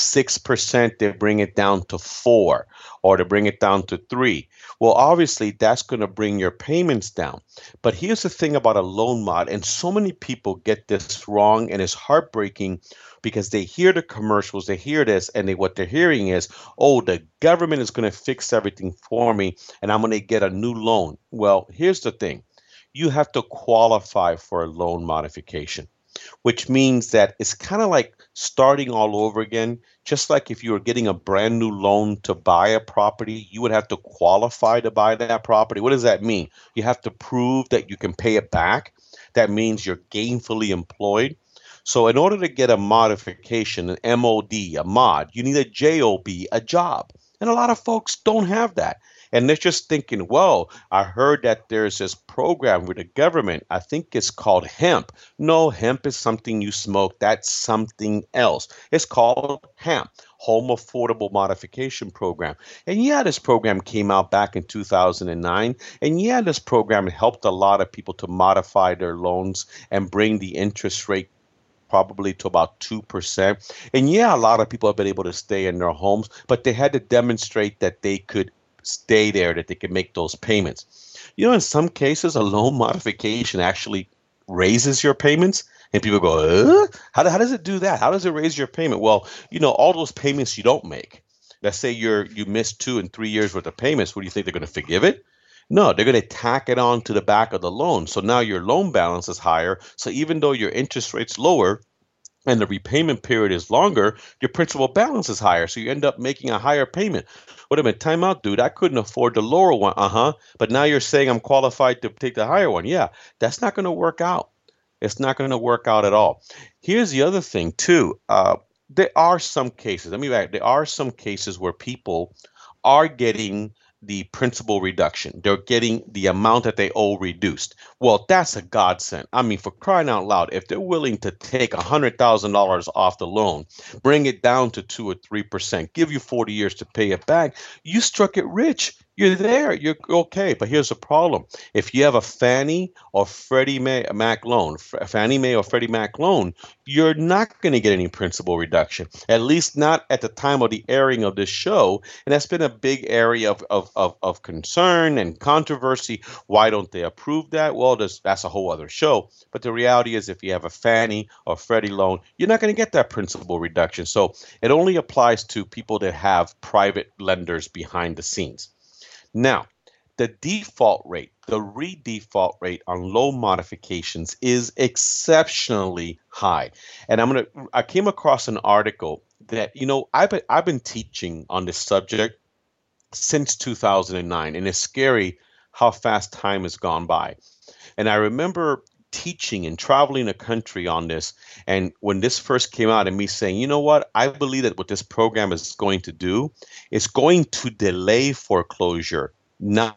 6%, they bring it down to 4 or to bring it down to 3. Well, obviously that's going to bring your payments down. But here's the thing about a loan mod, and so many people get this wrong and it's heartbreaking because they hear the commercials, they hear this, and what they're hearing is, oh, the government is going to fix everything for me and I'm going to get a new loan. Well, here's the thing. You have to qualify for a loan modification, which means that it's kind of like starting all over again. Just like if you were getting a brand new loan to buy a property, you would have to qualify to buy that property. What does that mean? You have to prove that you can pay it back. That means you're gainfully employed. So in order to get a modification, an MOD, a mod, you need a JOB, a job. And a lot of folks don't have that. And they're just thinking, well, I heard that there's this program with the government. I think it's called hemp. No, hemp is something you smoke. That's something else. It's called HAMP, Home Affordable Modification Program. And yeah, this program came out back in 2009. And yeah, this program helped a lot of people to modify their loans and bring the interest rate probably to about 2%. And yeah, a lot of people have been able to stay in their homes, but they had to demonstrate that they could stay there, that they could make those payments. You know, in some cases, a loan modification actually raises your payments. And people go, how does it do that? How does it raise your payment? Well, you know, all those payments you don't make. Let's say you missed 2 and 3 years worth of payments. What do you think, they're going to forgive it? No, they're going to tack it on to the back of the loan. So now your loan balance is higher. So even though your interest rate's lower and the repayment period is longer, your principal balance is higher. So you end up making a higher payment. Wait a minute, time out, dude. I couldn't afford the lower one. But now you're saying I'm qualified to take the higher one. Yeah, that's not going to work out. It's not going to work out at all. Here's the other thing, too. There are some cases, there are some cases where people are getting the principal reduction. They're getting the amount that they owe reduced. Well, that's a godsend. I mean, for crying out loud, if they're willing to take $100,000 off the loan, bring it down to 2 or 3%, give you 40 years to pay it back, you struck it rich. You're there. You're okay. But here's the problem. If you have a Fannie or Freddie Mac loan, Fannie Mae or Freddie Mac loan, you're not going to get any principal reduction, at least not at the time of the airing of this show. And that's been a big area of concern and controversy. Why don't they approve that? Well, that's a whole other show. But the reality is if you have a Fannie or Freddie loan, you're not going to get that principal reduction. So it only applies to people that have private lenders behind the scenes. Now, the default rate, the redefault rate on loan modifications is exceptionally high. And I came across an article that, you know, I've been teaching on this subject since 2009, and it's scary how fast time has gone by. And I remember teaching and traveling the country on this. And when this first came out and me saying, you know what, I believe that what this program is going to do is going to delay foreclosure, not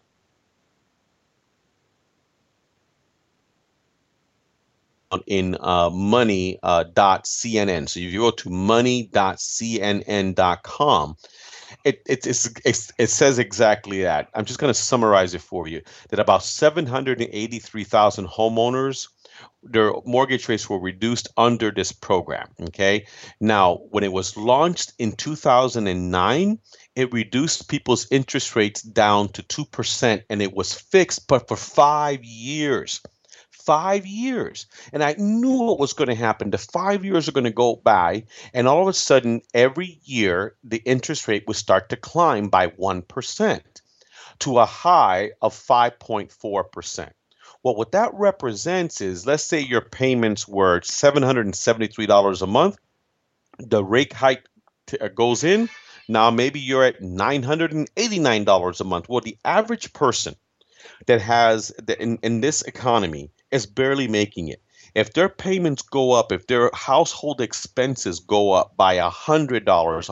in money.cnn. So if you go to money.cnn.com, it says exactly that. I'm just going to summarize it for you, that about 783,000 homeowners, their mortgage rates were reduced under this program. Okay. Now, when it was launched in 2009, it reduced people's interest rates down to 2%, and it was fixed, but for 5 years. 5 years. And I knew what was going to happen. The 5 years are going to go by, and all of a sudden, every year, the interest rate would start to climb by 1% to a high of 5.4%. Well, what that represents is, let's say your payments were $773 a month. The rate hike goes in. Now maybe you're at $989 a month. Well, the average person that has in this economy is barely making it. If their payments go up, if their household expenses go up by $100,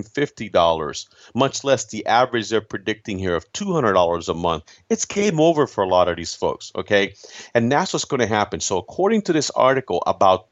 $150, much less the average they're predicting here of $200 a month, it's game over for a lot of these folks, okay? And that's what's going to happen. So according to this article, about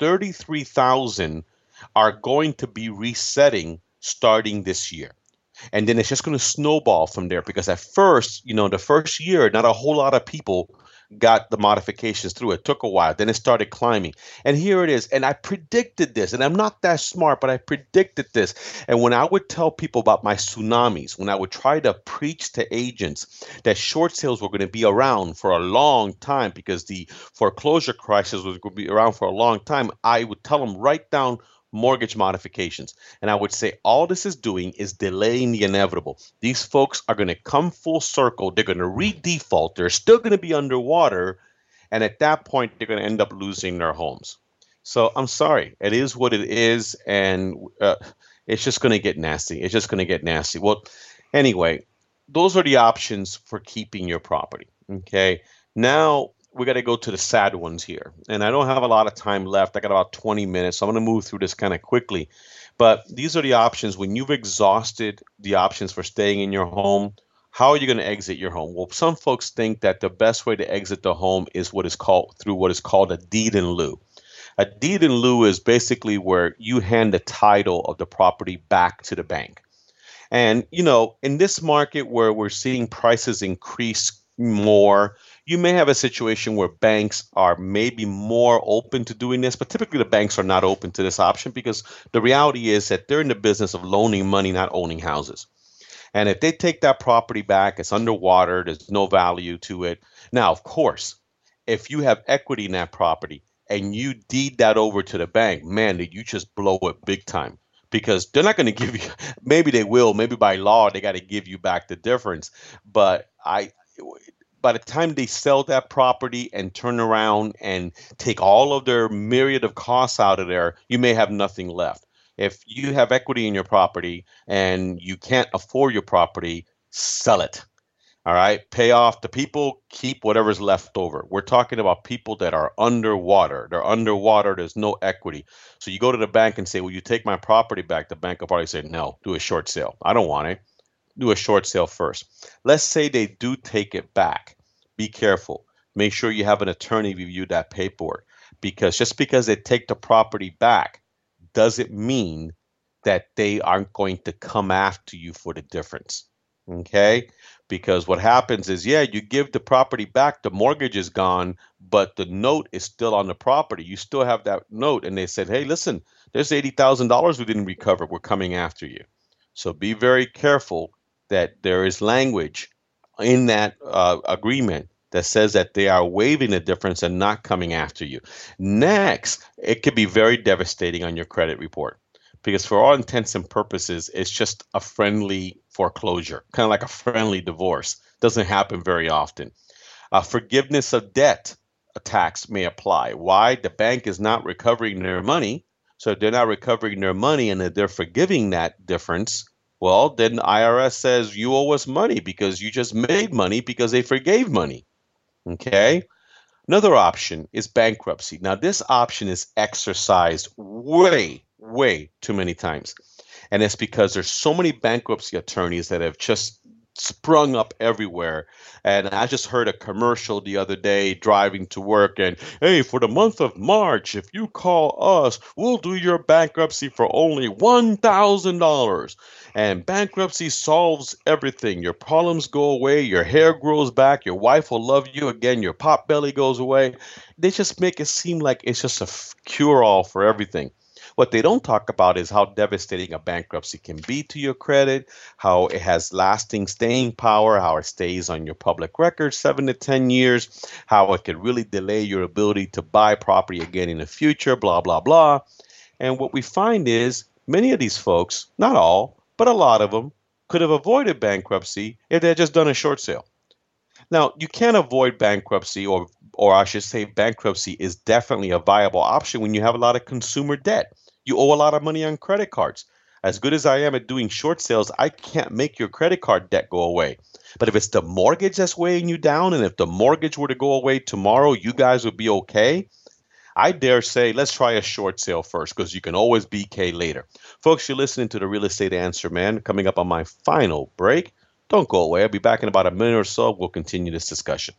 33,000 are going to be resetting starting this year. And then it's just going to snowball from there because at first, the first year, not a whole lot of people got the modifications through. It took a while. Then it started climbing. And here it is. And I predicted this. And I'm not that smart, but I predicted this. And when I would tell people about my tsunamis, when I would try to preach to agents that short sales were going to be around for a long time because the foreclosure crisis was going to be around for a long time, I would tell them write down mortgage modifications. And I would say all this is doing is delaying the inevitable. These folks are going to come full circle. They're going to re-default. They're still going to be underwater. And at that point, they're going to end up losing their homes. So I'm sorry. It is what it is. And it's just going to get nasty. It's just going to get nasty. Well, anyway, those are the options for keeping your property. Okay. Now, we got to go to the sad ones here. And I don't have a lot of time left. I got about 20 minutes. So I'm going to move through this kind of quickly. But these are the options. When you've exhausted the options for staying in your home, how are you going to exit your home? Well, some folks think that the best way to exit the home is what is called a deed in lieu. A deed in lieu is basically where you hand the title of the property back to the bank. And, in this market where we're seeing prices increase more, you may have a situation where banks are maybe more open to doing this, but typically the banks are not open to this option because the reality is that they're in the business of loaning money, not owning houses. And if they take that property back, it's underwater, there's no value to it. Now, of course, if you have equity in that property and you deed that over to the bank, man, did you just blow it big time. Because they're not going to give you, maybe they will, maybe by law, they got to give you back the difference. But by the time they sell that property and turn around and take all of their myriad of costs out of there, you may have nothing left. If you have equity in your property and you can't afford your property, sell it. All right. Pay off the people, keep whatever's left over. We're talking about people that are underwater. They're underwater. There's no equity. So you go to the bank and say, will you take my property back? The bank will probably say, no, do a short sale. I don't want it. Do a short sale first. Let's say they do take it back. Be careful. Make sure you have an attorney review that paperwork, because just because they take the property back doesn't mean that they aren't going to come after you for the difference. Okay? Because what happens is, you give the property back, the mortgage is gone, but the note is still on the property. You still have that note. And they said, hey, listen, there's $80,000 we didn't recover. We're coming after you. So be very careful that there is language in that agreement that says that they are waiving the difference and not coming after you. Next, it could be very devastating on your credit report because for all intents and purposes, it's just a friendly foreclosure, kind of like a friendly divorce. Doesn't happen very often. Forgiveness of debt tax may apply. Why? The bank is not recovering their money. So if they're not recovering their money and if they're forgiving that difference, well, then the IRS says you owe us money because you just made money because they forgave money. Okay. Another option is bankruptcy. Now, this option is exercised way too many times. And it's because there's so many bankruptcy attorneys that have just sprung up everywhere. And I just heard a commercial the other day driving to work and, hey, for the month of March, if you call us, we'll do your bankruptcy for only $1,000. And bankruptcy solves everything. Your problems go away. Your hair grows back. Your wife will love you again. Your pot belly goes away. They just make it seem like it's just a cure-all for everything. What they don't talk about is how devastating a bankruptcy can be to your credit, how it has lasting staying power, how it stays on your public record 7 to 10 years, how it could really delay your ability to buy property again in the future, blah, blah, blah. And what we find is many of these folks, not all, but a lot of them, could have avoided bankruptcy if they had just done a short sale. Now, you can't avoid bankruptcy, or I should say bankruptcy is definitely a viable option when you have a lot of consumer debt. You owe a lot of money on credit cards. As good as I am at doing short sales, I can't make your credit card debt go away. But if it's the mortgage that's weighing you down, and if the mortgage were to go away tomorrow, you guys would be okay. I dare say, let's try a short sale first because you can always BK later. Folks, you're listening to the Real Estate Answer Man. Coming up on my final break. Don't go away. I'll be back in about a minute or so. We'll continue this discussion.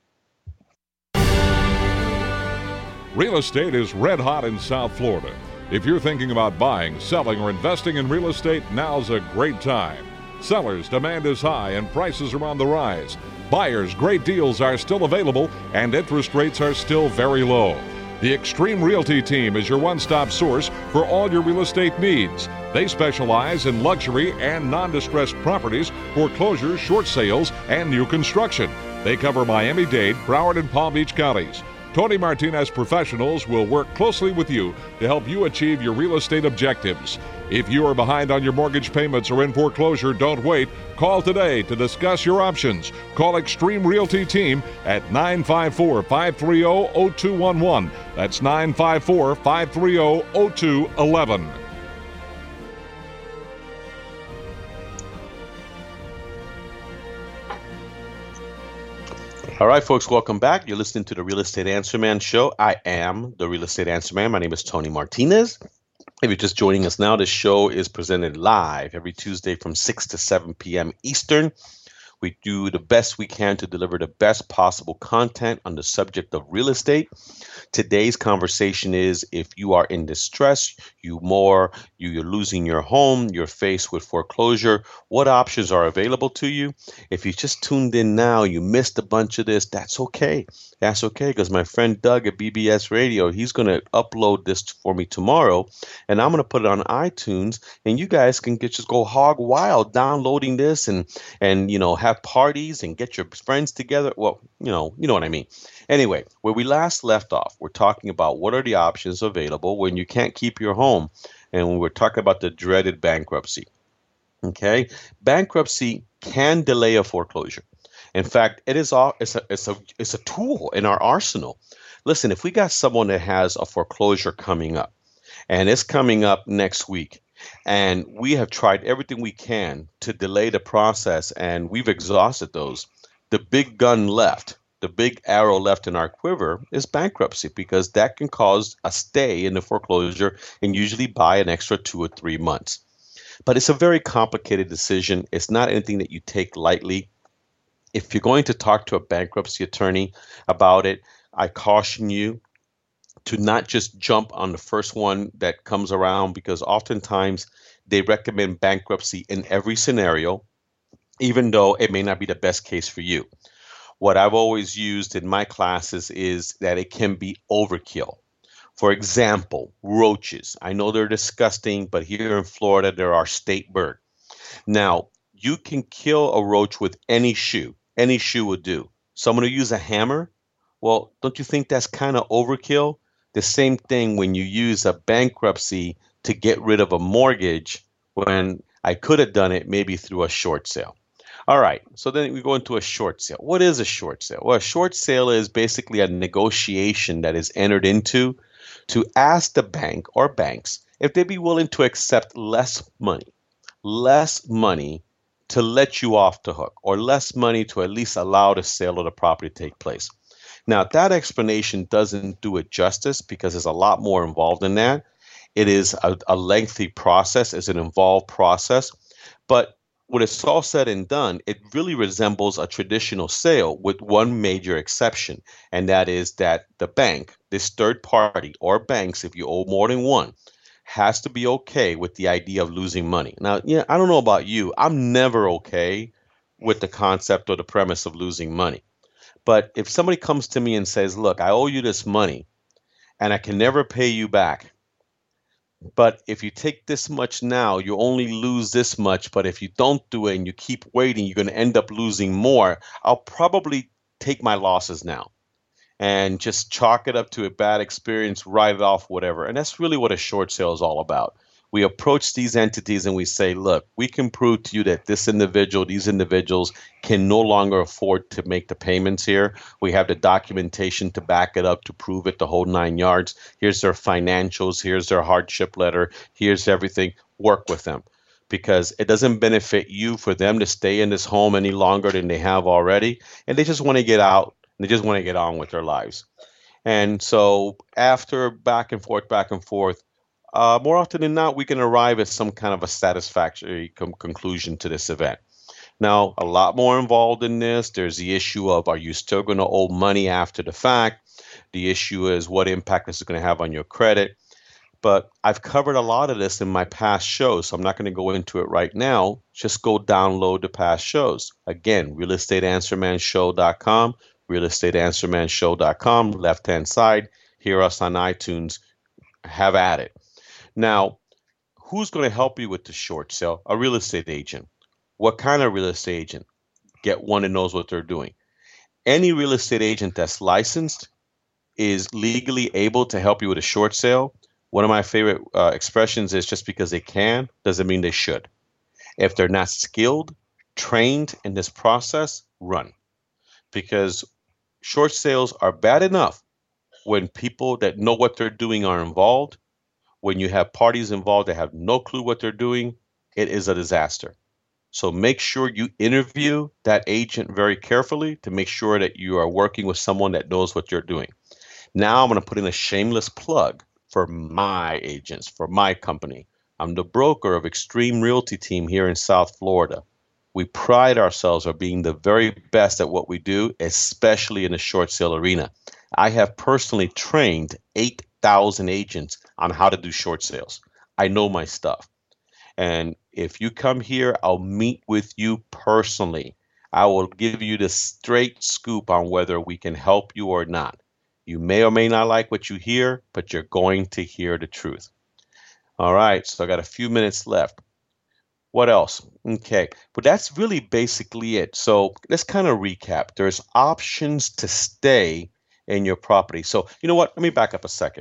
Real estate is red hot in South Florida. If you're thinking about buying, selling, or investing in real estate, now's a great time. Sellers' demand is high and prices are on the rise. Buyers' great deals are still available and interest rates are still very low. The Extreme Realty team is your one-stop source for all your real estate needs. They specialize in luxury and non-distressed properties, foreclosures, short sales, and new construction. They cover Miami-Dade, Broward, and Palm Beach counties. Tony Martinez professionals will work closely with you to help you achieve your real estate objectives. If you are behind on your mortgage payments or in foreclosure, don't wait. Call today to discuss your options. Call Extreme Realty Team at 954-530-0211. That's 954-530-0211. All right, folks, welcome back. You're listening to the Real Estate Answer Man show. I am the Real Estate Answer Man. My name is Tony Martinez. If you're just joining us now, this show is presented live every Tuesday from 6 to 7 p.m. Eastern. We do the best we can to deliver the best possible content on the subject of real estate. Today's conversation is if you are in distress, you're losing your home, you're faced with foreclosure, what options are available to you? If you just tuned in now, you missed a bunch of this, that's okay. That's okay, because my friend Doug at BBS Radio, he's going to upload this for me tomorrow, and I'm going to put it on iTunes, and you guys can just go hog wild downloading this and have parties and get your friends together. Well, you know what I mean. Anyway, where we last left off, we're talking about what are the options available when you can't keep your home, and when we're talking about the dreaded bankruptcy. Okay, bankruptcy can delay a foreclosure. In fact, it's a tool in our arsenal. Listen, if we got someone that has a foreclosure coming up, and it's coming up next week, and we have tried everything we can to delay the process, and we've exhausted those, the big gun left, the big arrow left in our quiver is bankruptcy, because that can cause a stay in the foreclosure and usually buy an extra 2 or 3 months. But it's a very complicated decision. It's not anything that you take lightly. If you're going to talk to a bankruptcy attorney about it, I caution you to not just jump on the first one that comes around, because oftentimes they recommend bankruptcy in every scenario, even though it may not be the best case for you. What I've always used in my classes is that it can be overkill. For example, roaches. I know they're disgusting, but here in Florida, they're our state bird. Now, you can kill a roach with any shoe. Any shoe would do. Someone who use a hammer? Well, don't you think that's kind of overkill? The same thing when you use a bankruptcy to get rid of a mortgage, when I could have done it maybe through a short sale. All right, so then we go into a short sale. What is a short sale? Well, a short sale is basically a negotiation that is entered into to ask the bank or banks if they'd be willing to accept less money to let you off the hook, or less money to at least allow the sale of the property to take place. Now, that explanation doesn't do it justice, because there's a lot more involved in that. It is a lengthy process, it's an involved process, but when it's all said and done, it really resembles a traditional sale with one major exception, and that is that the bank, this third party, or banks, if you owe more than one, has to be okay with the idea of losing money. Now, I don't know about you. I'm never okay with the concept or the premise of losing money. But if somebody comes to me and says, look, I owe you this money and I can never pay you back, but if you take this much now, you only lose this much. But if you don't do it and you keep waiting, you're going to end up losing more. I'll probably take my losses now and just chalk it up to a bad experience, write it off, whatever. And that's really what a short sale is all about. We approach these entities and we say, look, we can prove to you that these individuals can no longer afford to make the payments here. We have the documentation to back it up, to prove it, the whole 9 yards. Here's their financials. Here's their hardship letter. Here's everything. Work with them, because it doesn't benefit you for them to stay in this home any longer than they have already. And they just want to get out. They just want to get on with their lives. And so after back and forth, more often than not, we can arrive at some kind of a satisfactory conclusion to this event. Now, a lot more involved in this. There's the issue of, are you still going to owe money after the fact? The issue is, what impact this is going to have on your credit. But I've covered a lot of this in my past shows, so I'm not going to go into it right now. Just go download the past shows. Again, realestateanswermanshow.com, realestateanswermanshow.com, left-hand side. Hear us on iTunes. Have at it. Now, who's going to help you with the short sale? A real estate agent. What kind of real estate agent? Get one that knows what they're doing. Any real estate agent that's licensed is legally able to help you with a short sale. One of my favorite expressions is, just because they can doesn't mean they should. If they're not skilled, trained in this process, run. Because short sales are bad enough when people that know what they're doing are involved. When you have parties involved that have no clue what they're doing, it is a disaster. So make sure you interview that agent very carefully to make sure that you are working with someone that knows what you're doing. Now I'm going to put in a shameless plug for my agents, for my company. I'm the broker of Extreme Realty Team here in South Florida. We pride ourselves on being the very best at what we do, especially in the short sale arena. I have personally trained 8,000 agents on how to do short sales. I know my stuff. And if you come here, I'll meet with you personally. I will give you the straight scoop on whether we can help you or not. You may or may not like what you hear, but you're going to hear the truth. All right, so I got a few minutes left. What else? Okay, but that's really basically it. So let's kind of recap. There's options to stay in your property. So you know what? Let me back up a second.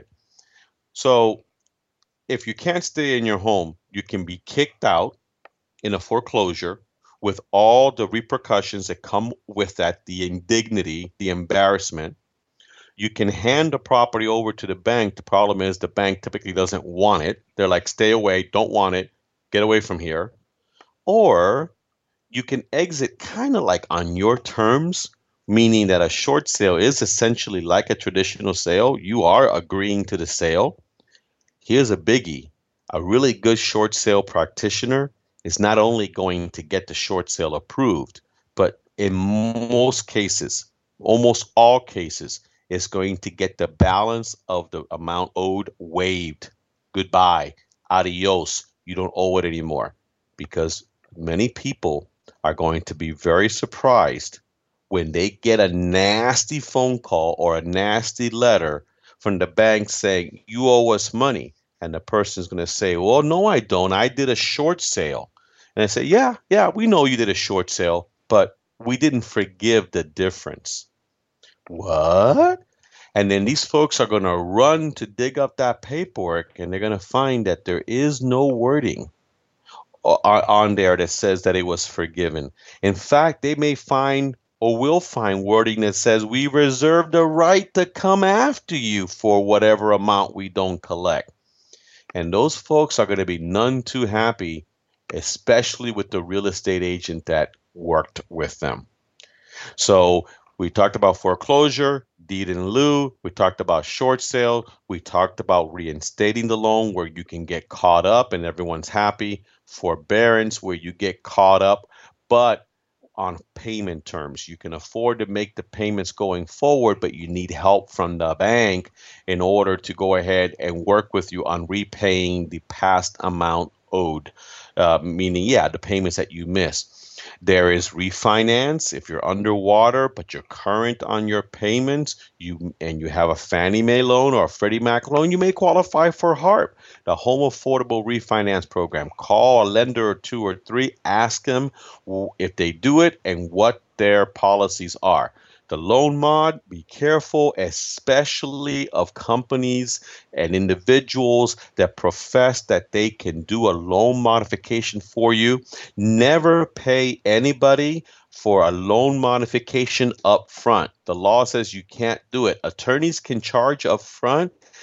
So if you can't stay in your home, you can be kicked out in a foreclosure with all the repercussions that come with that, the indignity, the embarrassment. You can hand the property over to the bank. The problem is the bank typically doesn't want it. They're like, stay away, don't want it, get away from here. Or you can exit kind of like on your terms, meaning that a short sale is essentially like a traditional sale. You are agreeing to the sale. Here's a biggie. A really good short sale practitioner is not only going to get the short sale approved, but in most cases, almost all cases, is going to get the balance of the amount owed waived. Goodbye. Adios. You don't owe it anymore. Because many people are going to be very surprised when they get a nasty phone call or a nasty letter from the bank saying, you owe us money. And the person's going to say, well, no, I don't. I did a short sale. And I say, yeah, we know you did a short sale, but we didn't forgive the difference. What? And then these folks are going to run to dig up that paperwork, and they're going to find that there is no wording on there that says that it was forgiven. In fact, they may find or will find wording that says we reserve the right to come after you for whatever amount we don't collect. And those folks are going to be none too happy, especially with the real estate agent that worked with them. So we talked about foreclosure, deed in lieu. We talked about short sale. We talked about reinstating the loan where you can get caught up and everyone's happy. Forbearance where you get caught up, but on payment terms. You can afford to make the payments going forward, but you need help from the bank in order to go ahead and work with you on repaying the past amount owed, meaning, the payments that you missed. There is refinance. If you're underwater, but you're current on your payments, you have a Fannie Mae loan or a Freddie Mac loan, you may qualify for HARP, the Home Affordable Refinance Program. Call a lender or two or three, ask them if they do it and what their policies are. The loan mod, be careful, especially of companies and individuals that profess that they can do a loan modification for you. Never pay anybody for a loan modification up front. The law says you can't do it. Attorneys can charge up front,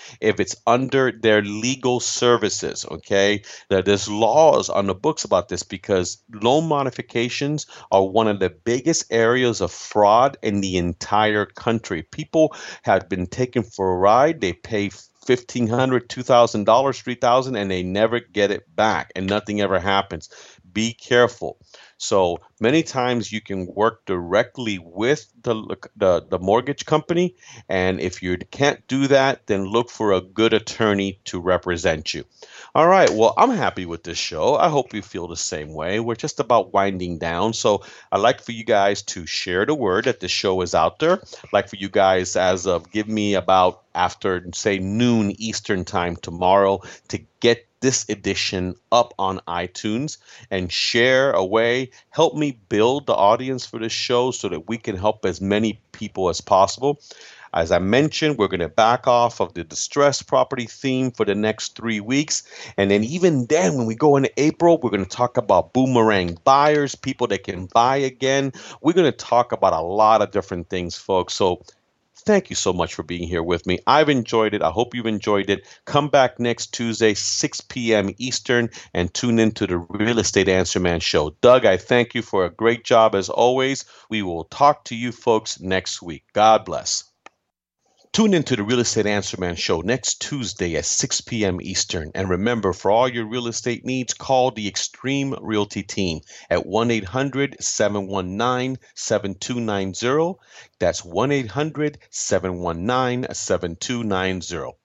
if it's under their legal services. Okay, there's laws on the books about this because loan modifications are one of the biggest areas of fraud in the entire country. People have been taken for a ride. They pay $1,500, $2,000, $3,000, and they never get it back, and nothing ever happens. Be careful. So many times you can work directly with the mortgage company, and if you can't do that, then look for a good attorney to represent you. All right, well, I'm happy with this show. I hope you feel the same way. We're just about winding down, so I'd like for you guys to share the word that the show is out there. I'd like for you guys, as of give me about after say noon Eastern time tomorrow, to get this edition up on iTunes and share away. Help me build the audience for this show so that we can help as many people as possible. As I mentioned, we're going to back off of the distressed property theme for the next 3 weeks. And then even then, when we go into April, we're going to talk about boomerang buyers, people that can buy again. We're going to talk about a lot of different things, folks. So thank you so much for being here with me. I've enjoyed it. I hope you've enjoyed it. Come back next Tuesday, 6 p.m. Eastern, and tune into the Real Estate Answer Man show. Doug, I thank you for a great job as always. We will talk to you folks next week. God bless. Tune into the Real Estate Answer Man show next Tuesday at 6 p.m. Eastern. And remember, for all your real estate needs, call the Extreme Realty team at 1-800-719-7290. That's 1-800-719-7290.